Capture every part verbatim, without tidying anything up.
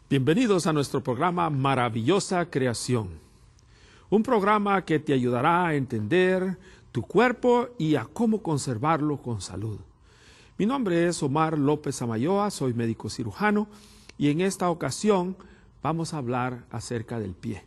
Bienvenidos a nuestro programa Maravillosa Creación, un programa que te ayudará a entender tu cuerpo y a cómo conservarlo con salud. Mi nombre es Omar López Amayoa, soy médico cirujano y en esta ocasión vamos a hablar acerca del pie.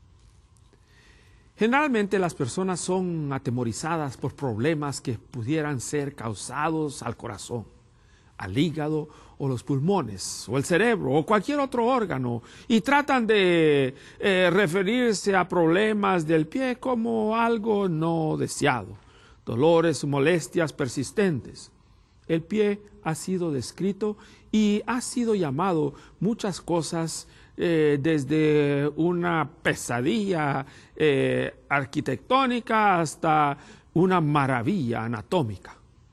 Generalmente las personas son atemorizadas por problemas que pudieran ser causados al corazón, al hígado o los pulmones o el cerebro o cualquier otro órgano y tratan de eh, referirse a problemas del pie como algo no deseado, dolores o molestias persistentes. El pie ha sido descrito y ha sido llamado muchas cosas eh, desde una pesadilla eh, arquitectónica hasta una maravilla anatómica.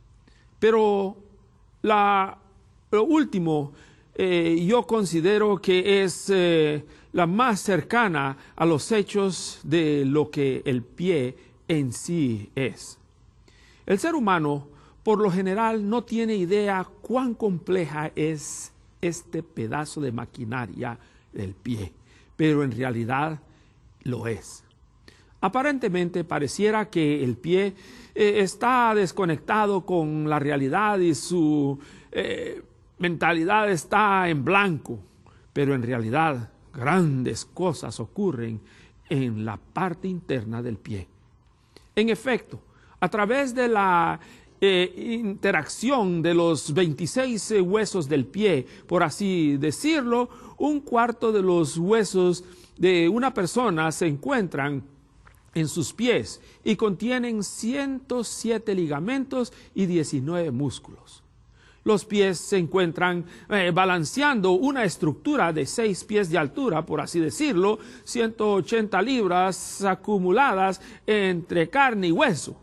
Pero la, lo último eh, yo considero que es eh, la más cercana a los hechos de lo que el pie en sí es. El ser humano por lo general no tiene idea cuán compleja es este pedazo de maquinaria del pie, pero en realidad lo es. Aparentemente pareciera que el pie eh, está desconectado con la realidad y su eh, mentalidad está en blanco, pero en realidad grandes cosas ocurren en la parte interna del pie. En efecto, a través de la Eh, interacción de los veintiséis eh, huesos del pie, por así decirlo, un cuarto de los huesos de una persona se encuentran en sus pies y contienen ciento siete ligamentos y diecinueve músculos. Los pies se encuentran eh, balanceando una estructura de seis pies de altura, por así decirlo, ciento ochenta libras acumuladas entre carne y hueso.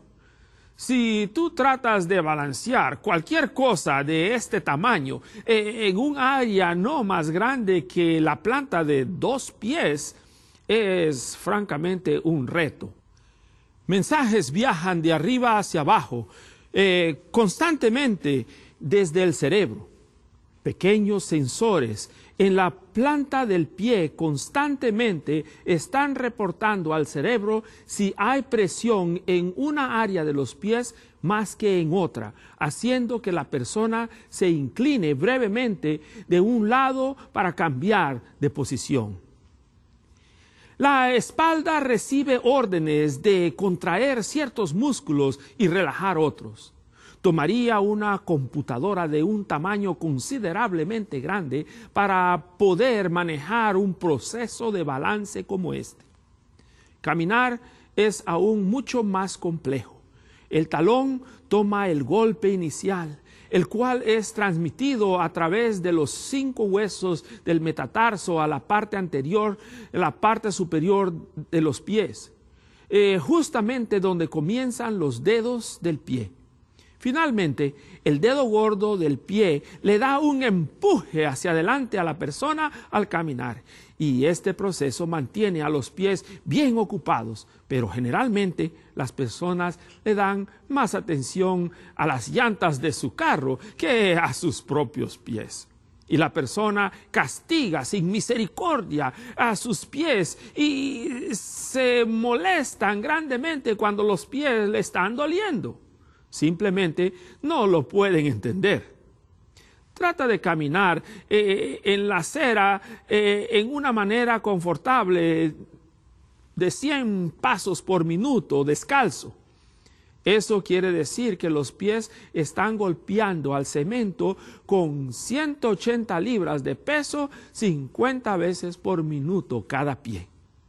Si tú tratas de balancear cualquier cosa de este tamaño eh, en un área no más grande que la planta de dos pies, es francamente un reto. Mensajes viajan de arriba hacia abajo eh, constantemente desde el cerebro. Pequeños sensores en la planta del pie constantemente están reportando al cerebro si hay presión en una área de los pies más que en otra, haciendo que la persona se incline brevemente de un lado para cambiar de posición. La espalda recibe órdenes de contraer ciertos músculos y relajar otros. Tomaría una computadora de un tamaño considerablemente grande para poder manejar un proceso de balance como este. Caminar es aún mucho más complejo. El talón toma el golpe inicial, el cual es transmitido a través de los cinco huesos del metatarso a la parte anterior, la parte superior de los pies, eh, justamente donde comienzan los dedos del pie. Finalmente, el dedo gordo del pie le da un empuje hacia adelante a la persona al caminar y este proceso mantiene a los pies bien ocupados, pero generalmente las personas le dan más atención a las llantas de su carro que a sus propios pies. Y la persona castiga sin misericordia a sus pies y se molestan grandemente cuando los pies le están doliendo. Simplemente no lo pueden entender. Trata de caminar eh, en la acera eh, en una manera confortable de cien pasos por minuto descalzo. Eso quiere decir que los pies están golpeando al cemento con ciento ochenta libras de peso cincuenta veces por minuto cada pie.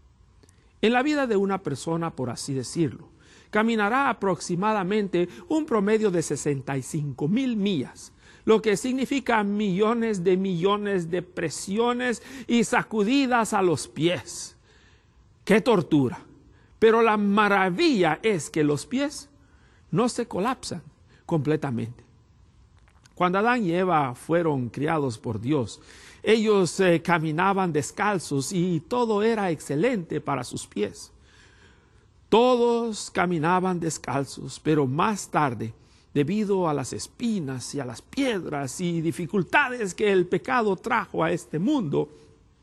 En la vida de una persona, por así decirlo, caminará aproximadamente un promedio de sesenta y cinco mil millas, lo que significa millones de millones de presiones y sacudidas a los pies. ¡Qué tortura! Pero la maravilla es que los pies no se colapsan completamente. Cuando Adán y Eva fueron criados por Dios, ellos eh, caminaban descalzos y todo era excelente para sus pies. Todos caminaban descalzos, pero más tarde, debido a las espinas y a las piedras y dificultades que el pecado trajo a este mundo,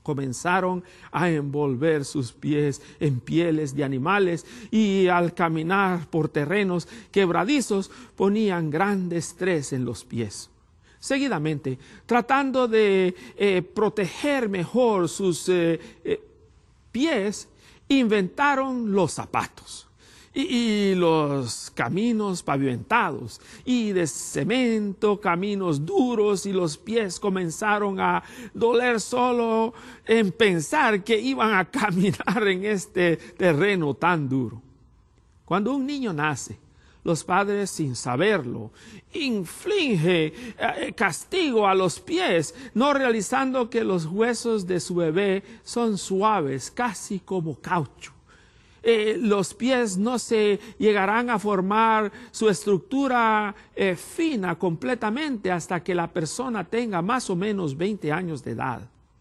Comenzaron a envolver sus pies en pieles de animales y al caminar por terrenos quebradizos ponían gran estrés en los pies. Seguidamente, tratando de eh, proteger mejor sus eh, eh, pies, inventaron los zapatos. Y, y los caminos pavimentados y de cemento, caminos duros, y los pies comenzaron a doler solo en pensar que iban a caminar en este terreno tan duro. Cuando un niño nace, los padres, sin saberlo, inflige eh, castigo a los pies, no realizando que los huesos de su bebé son suaves, casi como caucho. Eh, los pies no se llegarán a formar su estructura eh, fina completamente hasta que la persona tenga más o menos veinte años de edad.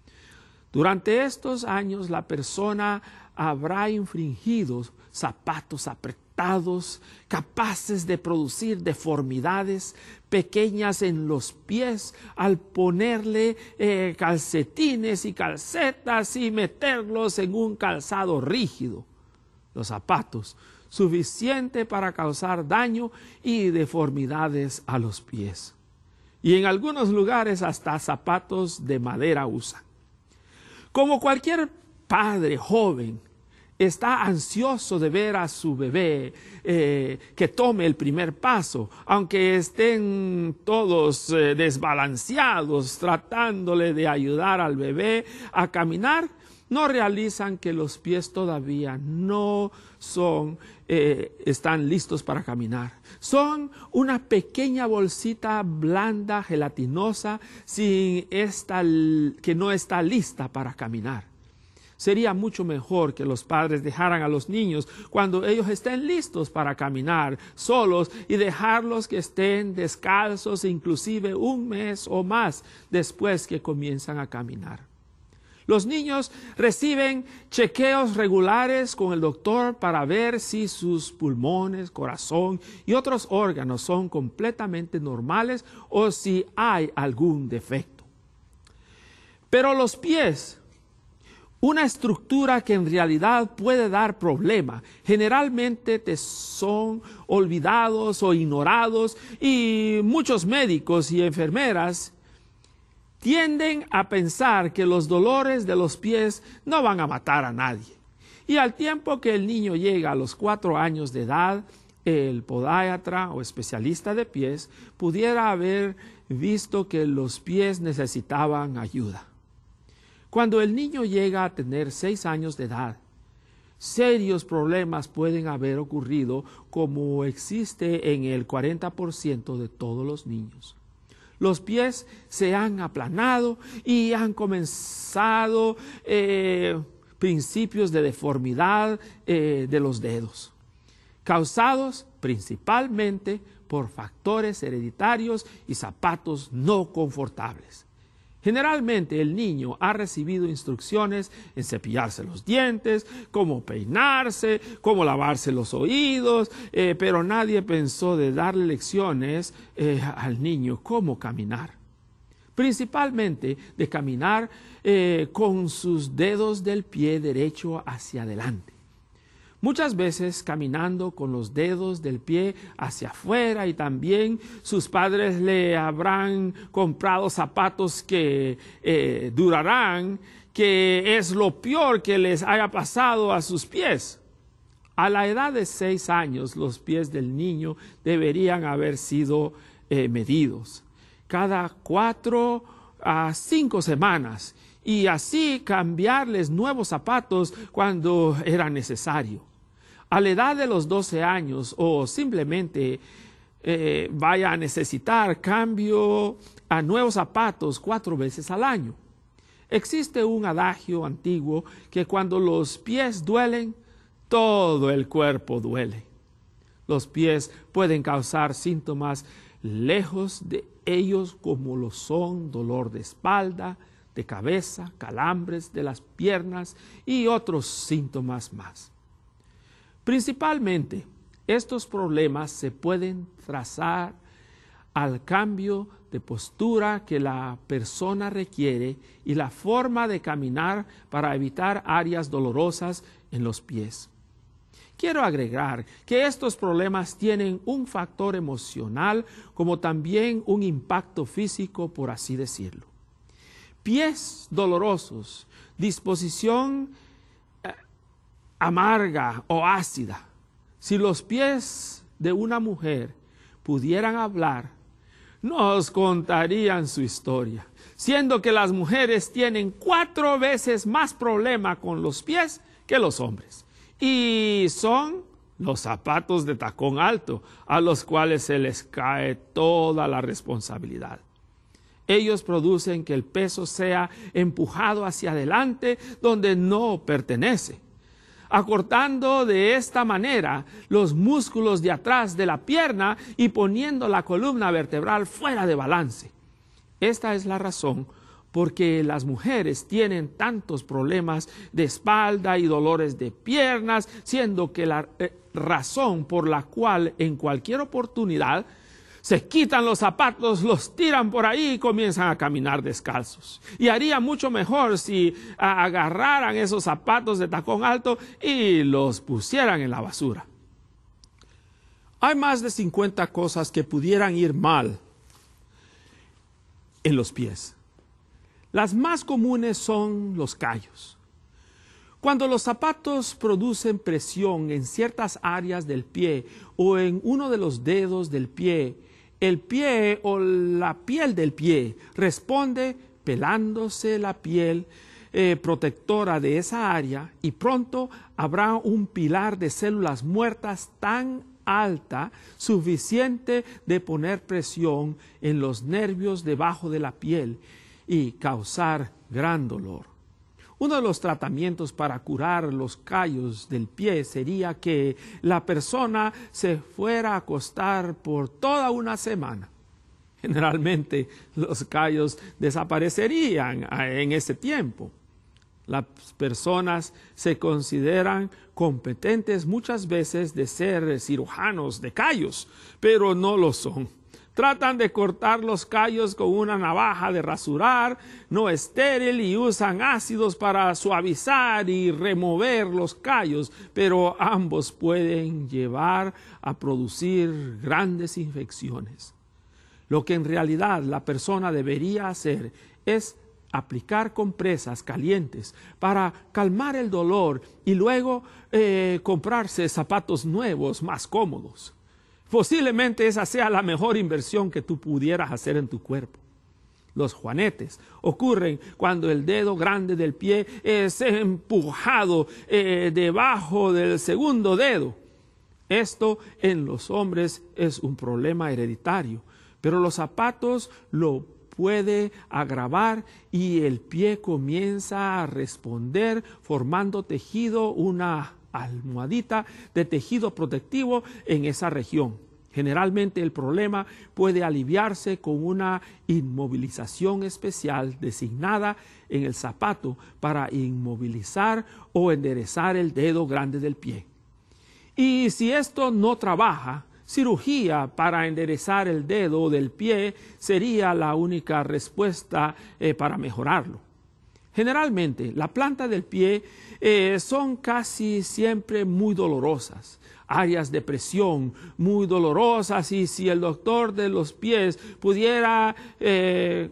Durante estos años la persona habrá infringido zapatos apretados, capaces de producir deformidades pequeñas en los pies al ponerle eh, calcetines y calcetas y meterlos en un calzado rígido. Los zapatos, suficiente para causar daño y deformidades a los pies. Y en algunos lugares hasta zapatos de madera usan. Como cualquier padre joven está ansioso de ver a su bebé eh, que tome el primer paso, aunque estén todos eh, desbalanceados tratándole de ayudar al bebé a caminar, no realizan que los pies todavía no son, eh, están listos para caminar. Son una pequeña bolsita blanda, gelatinosa, sin esta, que no está lista para caminar. Sería mucho mejor que los padres dejaran a los niños cuando ellos estén listos para caminar solos y dejarlos que estén descalzos inclusive un mes o más después que comienzan a caminar. Los niños reciben chequeos regulares con el doctor para ver si sus pulmones, corazón y otros órganos son completamente normales o si hay algún defecto. Pero los pies, una estructura que en realidad puede dar problema, generalmente te son olvidados o ignorados, y muchos médicos y enfermeras tienden a pensar que los dolores de los pies no van a matar a nadie. Y al tiempo que el niño llega a los cuatro años de edad, el podiatra o especialista de pies pudiera haber visto que los pies necesitaban ayuda. Cuando el niño llega a tener seis años de edad, serios problemas pueden haber ocurrido, como existe en el cuarenta por ciento de todos los niños. Los pies se han aplanado y han comenzado eh, principios de deformidad eh, de los dedos, causados principalmente por factores hereditarios y zapatos no confortables. Generalmente el niño ha recibido instrucciones en cepillarse los dientes, cómo peinarse, cómo lavarse los oídos, eh, pero nadie pensó de darle lecciones eh, al niño cómo caminar. Principalmente de caminar eh, con sus dedos del pie derecho hacia adelante. Muchas veces caminando con los dedos del pie hacia afuera, y también sus padres le habrán comprado zapatos que eh, durarán, que es lo peor que les haya pasado a sus pies. A la edad de seis años, los pies del niño deberían haber sido eh, medidos cada cuatro a cinco semanas, y así cambiarles nuevos zapatos cuando era necesario. A la edad de los doce años, o simplemente eh, vaya a necesitar cambio a nuevos zapatos cuatro veces al año. Existe un adagio antiguo que cuando los pies duelen, todo el cuerpo duele. Los pies pueden causar síntomas lejos de ellos, como lo son dolor de espalda, de cabeza, calambres de las piernas y otros síntomas más. Principalmente, estos problemas se pueden trazar al cambio de postura que la persona requiere y la forma de caminar para evitar áreas dolorosas en los pies. Quiero agregar que estos problemas tienen un factor emocional como también un impacto físico, por así decirlo. Pies dolorosos, disposición eh, amarga o ácida. Si los pies de una mujer pudieran hablar, nos contarían su historia, siendo que las mujeres tienen cuatro veces más problema con los pies que los hombres. Y son los zapatos de tacón alto, a los cuales se les cae toda la responsabilidad. Ellos producen que el peso sea empujado hacia adelante donde no pertenece, acortando de esta manera los músculos de atrás de la pierna y poniendo la columna vertebral fuera de balance. Esta es la razón porque las mujeres tienen tantos problemas de espalda y dolores de piernas, siendo que la eh, razón por la cual en cualquier oportunidad se quitan los zapatos, los tiran por ahí y comienzan a caminar descalzos. Y haría mucho mejor si agarraran esos zapatos de tacón alto y los pusieran en la basura. Hay más de cincuenta cosas que pudieran ir mal en los pies. Las más comunes son los callos. Cuando los zapatos producen presión en ciertas áreas del pie o en uno de los dedos del pie, el pie o la piel del pie responde pelándose la piel eh, protectora de esa área y pronto habrá un pilar de células muertas tan alta, suficiente de poner presión en los nervios debajo de la piel y causar gran dolor. Uno de los tratamientos para curar los callos del pie sería que la persona se fuera a acostar por toda una semana. Generalmente los callos desaparecerían en ese tiempo. Las personas se consideran competentes muchas veces de ser cirujanos de callos, pero no lo son. Tratan de cortar los callos con una navaja de rasurar no estéril y usan ácidos para suavizar y remover los callos, pero ambos pueden llevar a producir grandes infecciones. Lo que en realidad la persona debería hacer es aplicar compresas calientes para calmar el dolor y luego eh, comprarse zapatos nuevos más cómodos. Posiblemente esa sea la mejor inversión que tú pudieras hacer en tu cuerpo. Los juanetes ocurren cuando el dedo grande del pie es empujado eh, debajo del segundo dedo. Esto en los hombres es un problema hereditario, pero los zapatos lo puede agravar y el pie comienza a responder formando tejido, una almohadita de tejido protectivo en esa región. Generalmente el problema puede aliviarse con una inmovilización especial designada en el zapato para inmovilizar o enderezar el dedo grande del pie. Y si esto no trabaja, cirugía para enderezar el dedo del pie sería la única respuesta eh, para mejorarlo. Generalmente, la planta del pie eh, son casi siempre muy dolorosas, áreas de presión muy dolorosas, y si el doctor de los pies pudiera eh,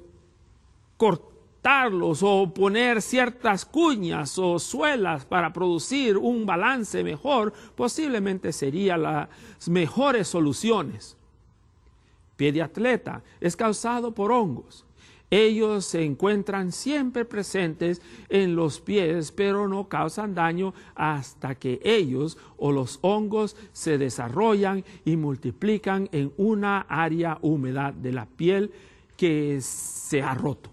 cortarlos o poner ciertas cuñas o suelas para producir un balance mejor, posiblemente serían las mejores soluciones. Pie de atleta es causado por hongos. Ellos se encuentran siempre presentes en los pies, pero no causan daño hasta que ellos o los hongos se desarrollan y multiplican en una área húmeda de la piel que se ha roto.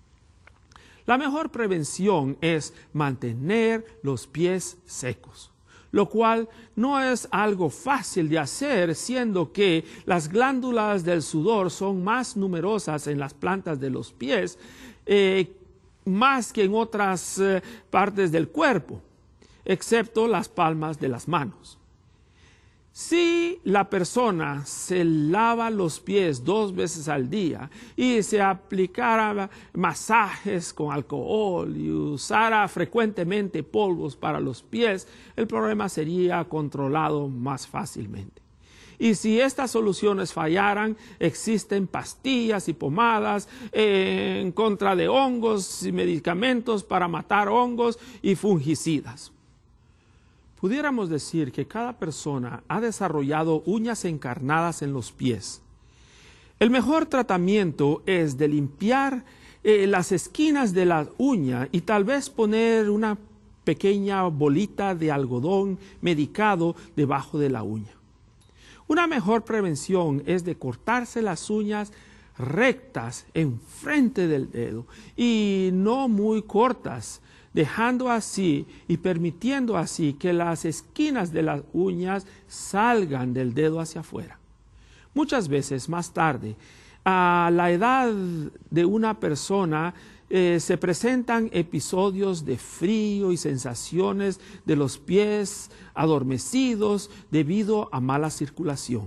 La mejor prevención es mantener los pies secos, lo cual no es algo fácil de hacer, siendo que las glándulas del sudor son más numerosas en las plantas de los pies, eh, más que en otras eh, partes del cuerpo, excepto las palmas de las manos. Si la persona se lava los pies dos veces al día y se aplicara masajes con alcohol y usara frecuentemente polvos para los pies, el problema sería controlado más fácilmente. Y si estas soluciones fallaran, existen pastillas y pomadas eh, en contra de hongos y medicamentos para matar hongos y fungicidas. Pudiéramos decir que cada persona ha desarrollado uñas encarnadas en los pies. El mejor tratamiento es de limpiar eh, las esquinas de la uña y tal vez poner una pequeña bolita de algodón medicado debajo de la uña. Una mejor prevención es de cortarse las uñas rectas enfrente del dedo y no muy cortas, dejando así y permitiendo así que las esquinas de las uñas salgan del dedo hacia afuera. Muchas veces más tarde, a la edad de una persona, eh, se presentan episodios de frío y sensaciones de los pies adormecidos debido a mala circulación,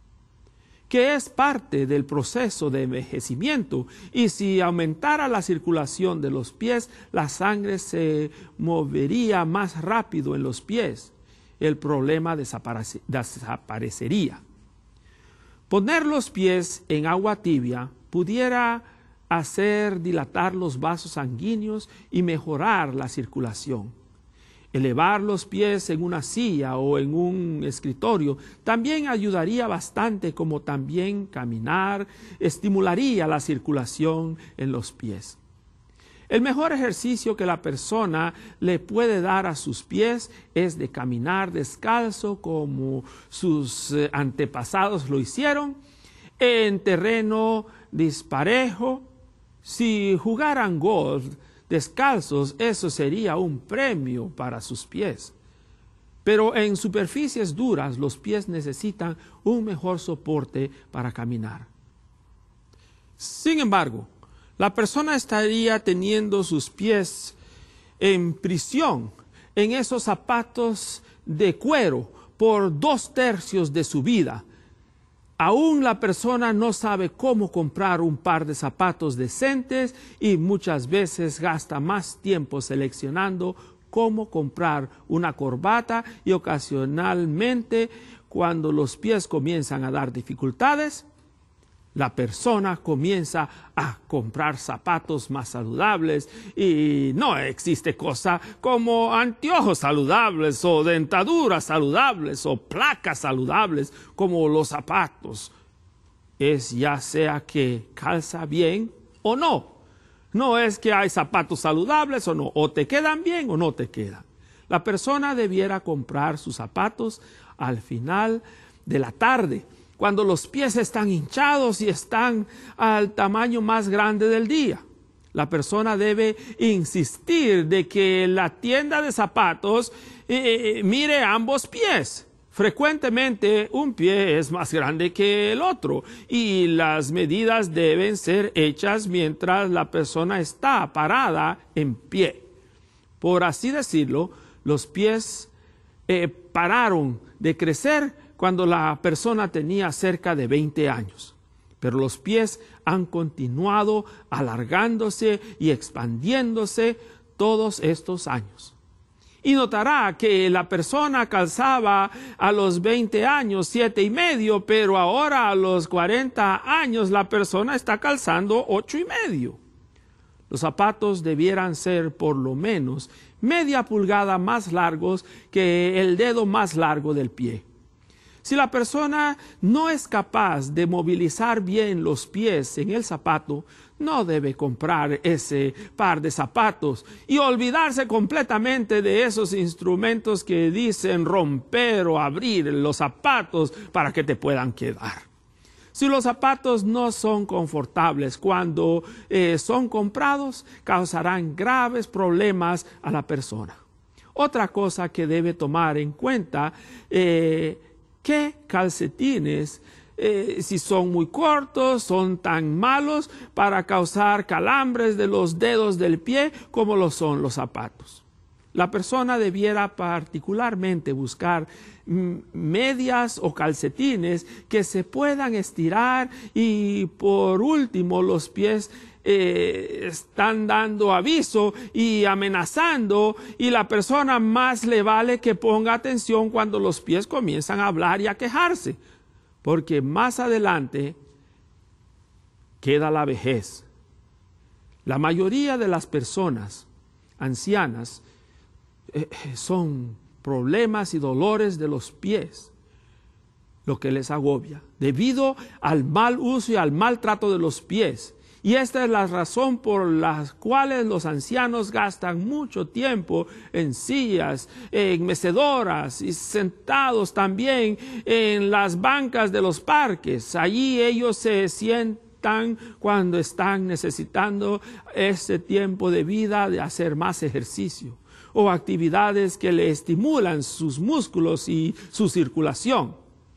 que es parte del proceso de envejecimiento, y si aumentara la circulación de los pies, la sangre se movería más rápido en los pies. El problema desaparece, desaparecería. Poner los pies en agua tibia pudiera hacer dilatar los vasos sanguíneos y mejorar la circulación. Elevar los pies en una silla o en un escritorio también ayudaría bastante, como también caminar estimularía la circulación en los pies. El mejor ejercicio que la persona le puede dar a sus pies es de caminar descalzo como sus antepasados lo hicieron, en terreno disparejo. Si jugaran golf descalzos, eso sería un premio para sus pies. Pero en superficies duras, los pies necesitan un mejor soporte para caminar. Sin embargo, la persona estaría teniendo sus pies en prisión en esos zapatos de cuero por dos tercios de su vida. Aún la persona no sabe cómo comprar un par de zapatos decentes y muchas veces gasta más tiempo seleccionando cómo comprar una corbata, y ocasionalmente, cuando los pies comienzan a dar dificultades, la persona comienza a comprar zapatos más saludables, y no existe cosa como anteojos saludables o dentaduras saludables o placas saludables como los zapatos. Es ya sea que calza bien o no. No es que hay zapatos saludables o no, o te quedan bien o no te quedan. La persona debiera comprar sus zapatos al final de la tarde, cuando los pies están hinchados y están al tamaño más grande del día. La persona debe insistir de que la tienda de zapatos eh, mire ambos pies. Frecuentemente un pie es más grande que el otro y las medidas deben ser hechas mientras la persona está parada en pie. Por así decirlo, los pies eh, pararon de crecer cuando la persona tenía cerca de veinte años, pero los pies han continuado alargándose y expandiéndose todos estos años. Y notará que la persona calzaba a los veinte años siete y medio, pero ahora a los cuarenta años la persona está calzando ocho y medio. Los zapatos debieran ser por lo menos media pulgada más largos que el dedo más largo del pie. Si la persona no es capaz de movilizar bien los pies en el zapato, no debe comprar ese par de zapatos y olvidarse completamente de esos instrumentos que dicen romper o abrir los zapatos para que te puedan quedar. Si los zapatos no son confortables cuando eh, son comprados, causarán graves problemas a la persona. Otra cosa que debe tomar en cuenta eh, ¿qué calcetines, eh, si son muy cortos, son tan malos para causar calambres de los dedos del pie como lo son los zapatos? la persona debiera particularmente buscar medias o calcetines que se puedan estirar, y por último los pies eh, están dando aviso y amenazando, y la persona más le vale que ponga atención cuando los pies comienzan a hablar y a quejarse, porque más adelante queda la vejez. La mayoría de las personas ancianas eh, son problemas y dolores de los pies lo que les agobia, debido al mal uso y al maltrato de los pies. Y esta es la razón por la cual los ancianos gastan mucho tiempo en sillas, en mecedoras y sentados también en las bancas de los parques. Allí ellos se sientan cuando están necesitando ese tiempo de vida de hacer más ejercicio o actividades que le estimulan sus músculos y su circulación.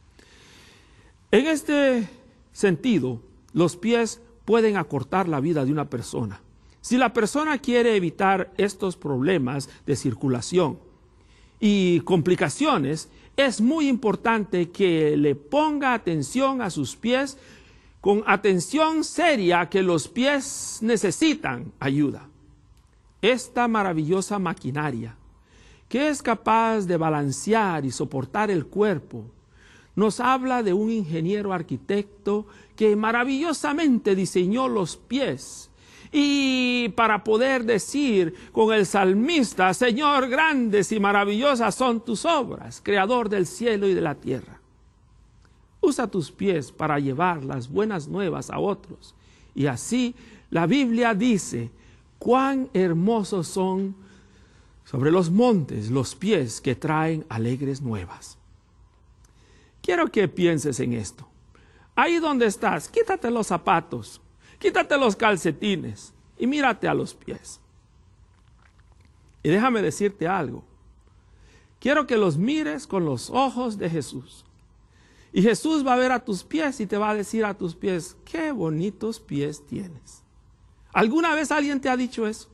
En este sentido, los pies pueden acortar la vida de una persona. Si la persona quiere evitar estos problemas de circulación y complicaciones, es muy importante que le ponga atención a sus pies, con atención seria, que los pies necesitan ayuda. Esta maravillosa maquinaria, que es capaz de balancear y soportar el cuerpo, nos habla de un ingeniero arquitecto que maravillosamente diseñó los pies, y para poder decir con el salmista: Señor, grandes y maravillosas son tus obras, creador del cielo y de la tierra. Usa tus pies para llevar las buenas nuevas a otros, y así la Biblia dice: cuán hermosos son sobre los montes los pies que traen alegres nuevas. Quiero que pienses en esto. Ahí donde estás, quítate los zapatos, quítate los calcetines y mírate a los pies. Y déjame decirte algo. Quiero que los mires con los ojos de Jesús. Y Jesús va a ver a tus pies y te va a decir a tus pies: qué bonitos pies tienes. ¿Alguna vez alguien te ha dicho eso?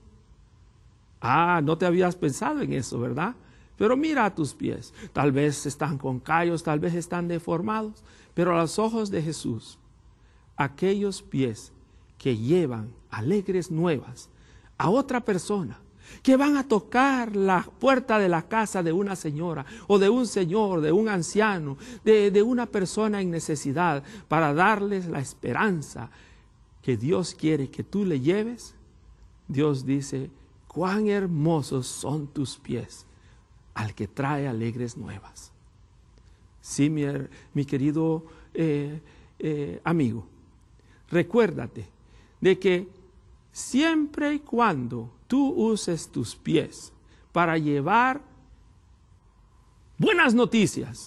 Ah, no te habías pensado en eso, ¿verdad? Pero mira a tus pies. Tal vez están con callos, tal vez están deformados, pero a los ojos de Jesús, aquellos pies que llevan alegres nuevas a otra persona, que van a tocar la puerta de la casa de una señora o de un señor, de un anciano, de, de una persona en necesidad, para darles la esperanza que Dios quiere que tú le lleves. Dios dice: cuán hermosos son tus pies al que trae alegres nuevas. Sí, mi, mi querido eh, eh, amigo, recuérdate de que siempre y cuando tú uses tus pies para llevar buenas noticias,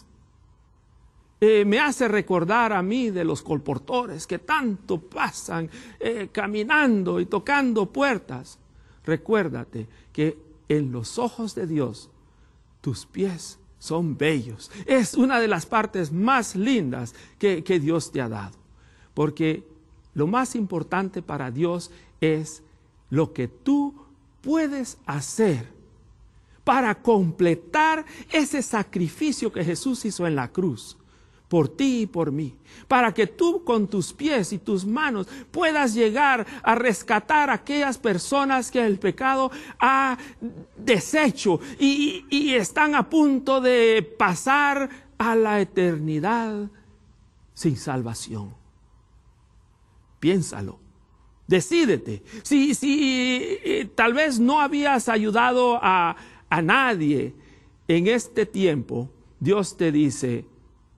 eh, me hace recordar a mí de los colportores que tanto pasan eh, caminando y tocando puertas. Recuérdate que en los ojos de Dios tus pies son bellos. Es una de las partes más lindas que, que Dios te ha dado. Porque lo más importante para Dios es lo que tú puedes hacer para completar ese sacrificio que Jesús hizo en la cruz, por ti y por mí, para que tú con tus pies y tus manos puedas llegar a rescatar a aquellas personas que el pecado ha deshecho y, y están a punto de pasar a la eternidad sin salvación. Piénsalo, decídete. Si, si eh, tal vez no habías ayudado a, a nadie en este tiempo, Dios te dice: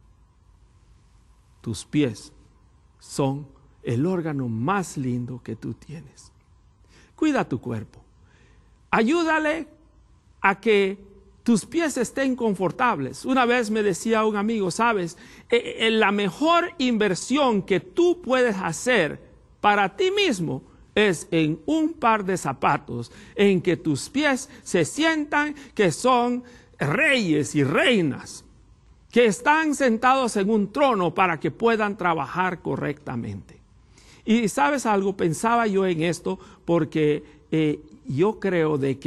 tus pies son el órgano más lindo que tú tienes. Cuida tu cuerpo. Ayúdale a que tus pies estén confortables. Una vez me decía un amigo: sabes, eh, la mejor inversión que tú puedes hacer para ti mismo es en un par de zapatos en que tus pies se sientan que son reyes y reinas, que están sentados en un trono para que puedan trabajar correctamente. Y ¿sabes algo? Pensaba yo en esto porque eh, yo creo de que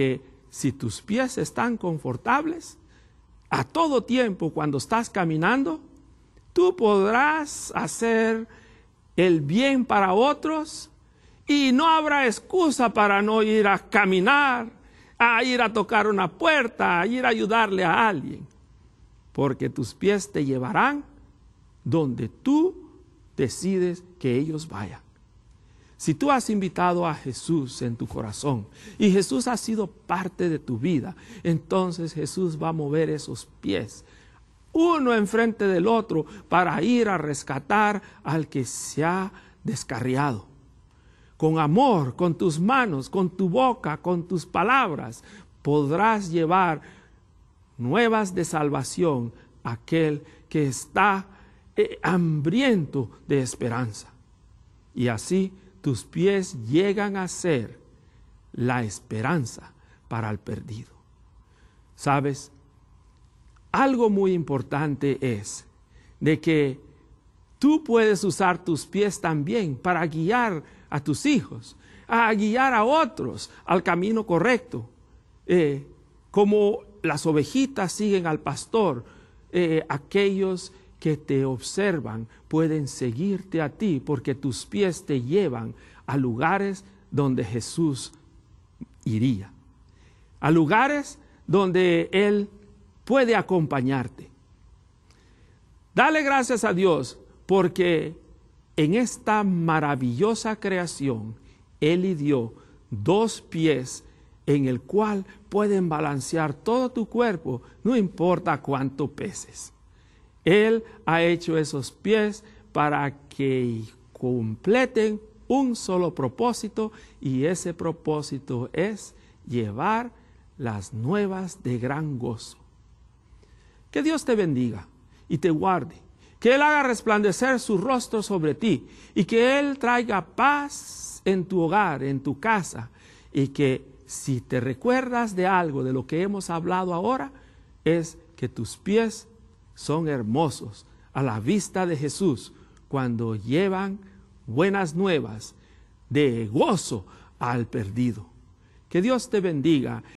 si tus pies están confortables, a todo tiempo cuando estás caminando, tú podrás hacer el bien para otros y no habrá excusa para no ir a caminar, a ir a tocar una puerta, a ir a ayudarle a alguien, porque tus pies te llevarán donde tú decides que ellos vayan. Si tú has invitado a Jesús en tu corazón y Jesús ha sido parte de tu vida, entonces Jesús va a mover esos pies, uno enfrente del otro, para ir a rescatar al que se ha descarriado. Con amor, con tus manos, con tu boca, con tus palabras, podrás llevar nuevas de salvación a aquel que está eh, hambriento de esperanza. Y así tus pies llegan a ser la esperanza para el perdido. ¿Sabes? Algo muy importante es de que tú puedes usar tus pies también para guiar a tus hijos, a guiar a otros al camino correcto. Eh, como las ovejitas siguen al pastor, eh, aquellos que te observan pueden seguirte a ti porque tus pies te llevan a lugares donde Jesús iría, a lugares donde Él puede acompañarte. Dale gracias a Dios porque en esta maravillosa creación Él le dio dos pies en el cual pueden balancear todo tu cuerpo, no importa cuánto peses. Él ha hecho esos pies para que completen un solo propósito, y ese propósito es llevar las nuevas de gran gozo. Que Dios te bendiga y te guarde, que Él haga resplandecer su rostro sobre ti y que Él traiga paz en tu hogar, en tu casa, y que si te recuerdas de algo de lo que hemos hablado ahora, es que tus pies son hermosos a la vista de Jesús cuando llevan buenas nuevas de gozo al perdido. Que Dios te bendiga